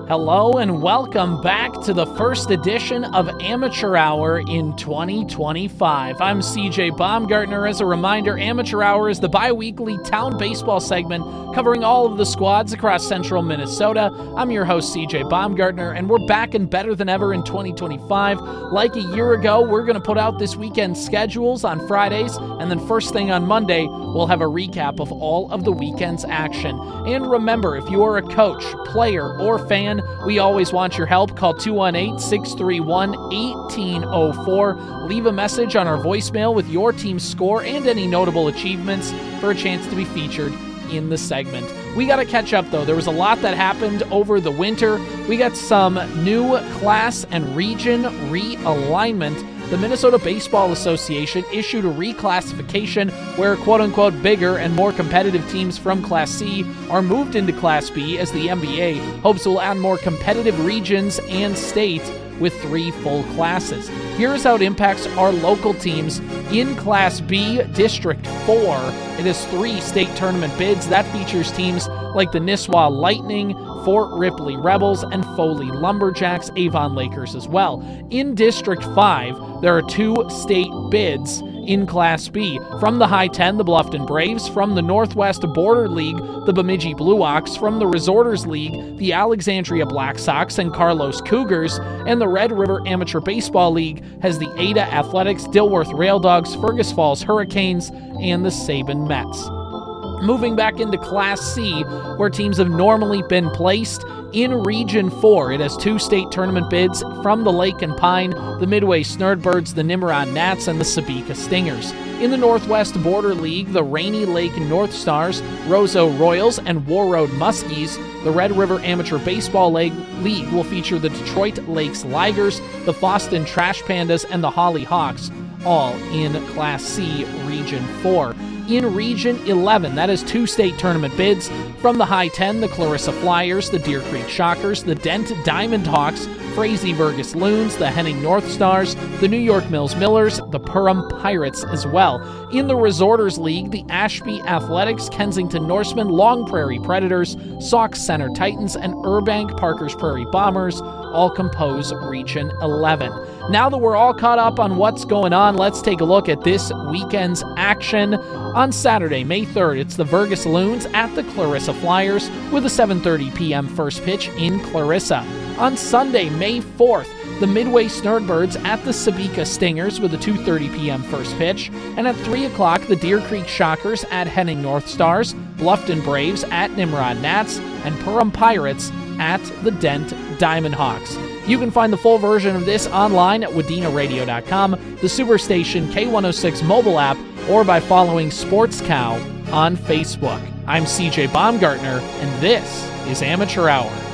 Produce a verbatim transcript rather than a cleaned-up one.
Hello and welcome back to the first edition of Amateur Hour in twenty twenty-five. I'm C J Baumgartner. As a reminder, Amateur Hour is the bi-weekly town baseball segment covering all of the squads across central Minnesota. I'm your host, C J Baumgartner, and we're back and better than ever in twenty twenty-five. Like a year ago, we're going to put out this weekend's schedules on Fridays, and then first thing on Monday, we'll have a recap of all of the weekend's action. And remember, if you are a coach, player, or fan, we always want your help. Call two one eight, six three one, one eight zero four. Leave a message on our voicemail with your team's score and any notable achievements for a chance to be featured in the segment. We got to catch up, though. There was a lot that happened over the winter. We got some new class and region realignment. The Minnesota Baseball Association issued a reclassification where quote-unquote bigger and more competitive teams from Class C are moved into Class B, as the N B A hopes will add more competitive regions and states with three full classes. Here's how it impacts our local teams. In Class B, District four, it has three state tournament bids. That features teams like the Nisswa Lightning, Fort Ripley Rebels, and Foley Lumberjacks, Avon Lakers as well. In District five, there are two state bids in Class B. From the High ten, the Bluffton Braves. From the Northwest Border League, the Bemidji Blue Ox. From the Resorters League, the Alexandria Black Sox and Carlos Cougars. And the Red River Amateur Baseball League has the Ada Athletics, Dilworth Rail Dogs, Fergus Falls Hurricanes, and the Sabin Mets. Moving back into Class C, where teams have normally been placed, in Region four, it has two state tournament bids from the Lake and Pine, the Midway Snurdbirds, the Nimrod Gnats, and the Sabika Stingers. In the Northwest Border League, the Rainy Lake North Stars, Roseau Royals, and Warroad Muskies. The Red River Amateur Baseball League will feature the Detroit Lakes Ligers, the Boston Trash Pandas, and the Holly Hawks, all in Class C, Region four. In Region eleven, that is two state tournament bids from the High ten, the Clarissa Flyers, the Deer Creek Shockers, the Dent Diamond Hawks, Frazee Vergus Loons, the Henning North Stars, the New York Mills Millers, the Perham Pirates as well. In the Resorters League, the Ashby Athletics, Kensington Norsemen, Long Prairie Predators, Sauk Center Titans, and Urbank Parkers Prairie Bombers all compose Region eleven. Now that we're all caught up on what's going on, let's take a look at this weekend's action. On Saturday, May third, it's the Vergus Loons at the Clarissa Flyers with a seven thirty p.m. first pitch in Clarissa. On Sunday, May fourth, the Midway Snurdbirds at the Sabika Stingers with a two thirty p.m. first pitch. And at three o'clock, the Deer Creek Shockers at Henning North Stars, Bluffton Braves at Nimrod Gnats, and Perham Pirates at the Dent Diamond Hawks. You can find the full version of this online at wadena radio dot com, the Superstation K one oh six mobile app, or by following Sports Cow on Facebook. I'm C J Baumgartner, and this is Amateur Hour.